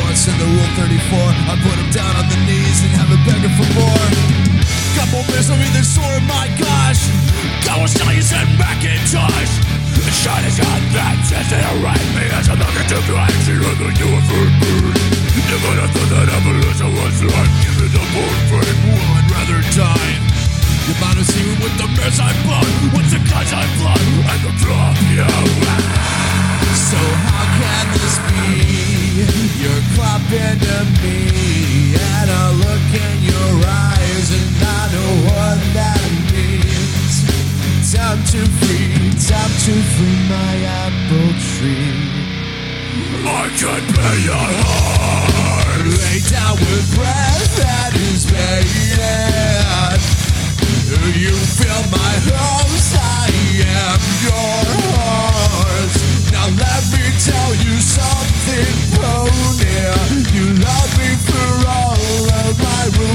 once in the Rule 34. I put him down on the knees and have him begging for more. Couple misery that sore, my gosh. God was telling his head Macintosh. The shot is on that says they write me as I look at the crime scene on the UFO. Never have thought that evolution was like giving up on fame. Well, I'd rather die. You might have seen with the mess I bought, with the guns I blood, and the drop you. So how can this be? You're clapping to me, and I look in your eyes, and I know what that means. Time to free my apple tree. I can pay your heart. Lay down with breath that is faded. You feel my hopes, I am your horse. Now let me tell you something, pony. You love me for all of my Rule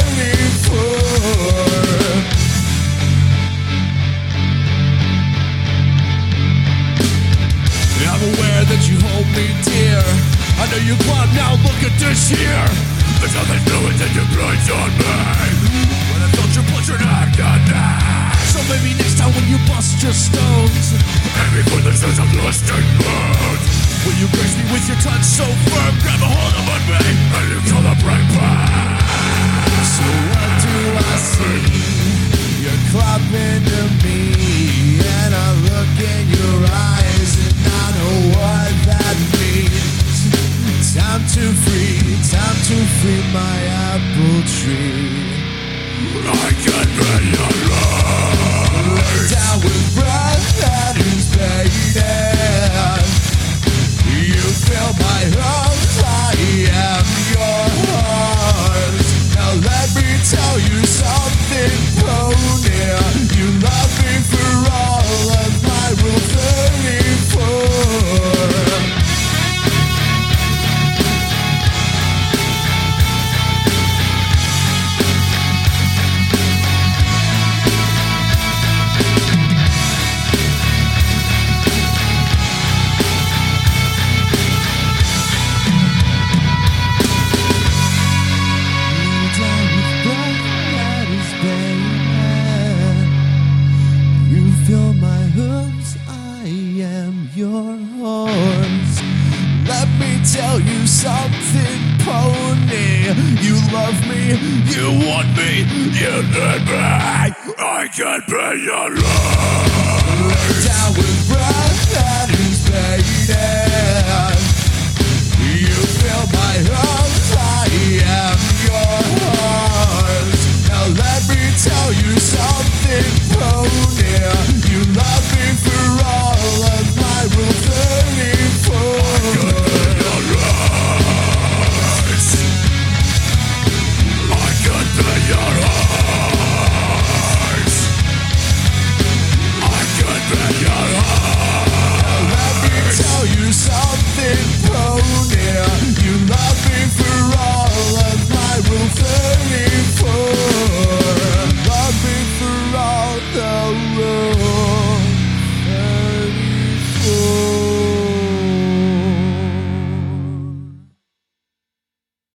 34. I'm aware that you hold me dear. I know you club, now look at this here. There's nothing new that you place on me. When I felt your pleasure and act on that. So maybe next time when you bust your stones, and before the sense of lust and blood, will you grace me with your touch so firm? Grab a hold of my me and you celebrate back. So what do I see? You're clapping to me, and I look in your eyes, and I know what that means. Time to free my apple tree. I can be your love. Lay down with breath that is faded. You feel my hopes, I am your heart. Now let me tell you something, pony. You love me for all of my Rule 34. Feel my hooves, I am your horse. Let me tell you something, pony. You love me, you want me, you need me. I can be your love.